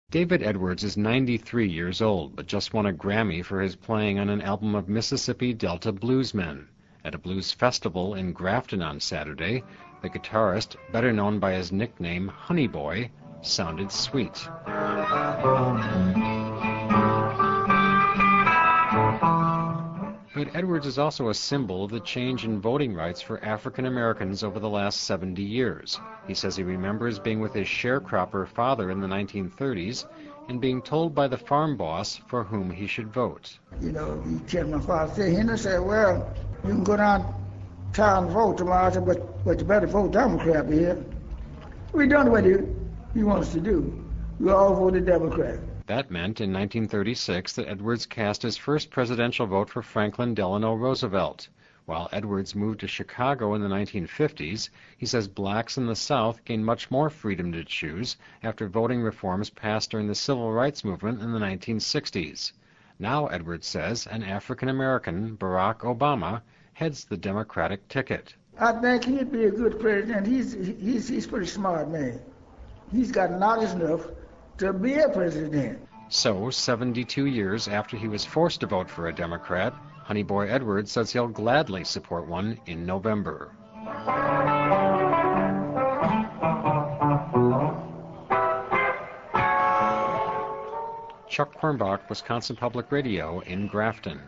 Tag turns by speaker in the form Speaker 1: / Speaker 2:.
Speaker 1: David Edwards is 93 years old, but just won a Grammy for his playing on an album of Mississippi Delta bluesmen. At a blues festival in Grafton on Saturday, the guitarist, better known by his nickname Honey Boy, sounded sweet. But Edwards is also a symbol of the change in voting rights for African Americans over the last 70 years. He says he remembers being with his sharecropper father in the 1930s and being told by the farm boss for whom he should vote.
Speaker 2: You know, he kept my father say, he said, well, you can go downtown and vote tomorrow. I said, but you better vote Democrat here. We done what he wants to do. We all voted Democrat.
Speaker 1: That meant in 1936 that Edwards cast his first presidential vote for Franklin Delano Roosevelt. While Edwards moved to Chicago in the 1950s, he says blacks in the South gained much more freedom to choose after voting reforms passed during the Civil Rights Movement in the 1960s. Now, Edwards says, an African American, Barack Obama, heads the Democratic ticket.
Speaker 2: I think he'd be a good president. He's a pretty smart man. He's got knowledge enough to be a president.
Speaker 1: So, 72 years after he was forced to vote for a Democrat, Honey Boy Edwards says he'll gladly support one in November. Chuck Quirmbach, Wisconsin Public Radio in Grafton.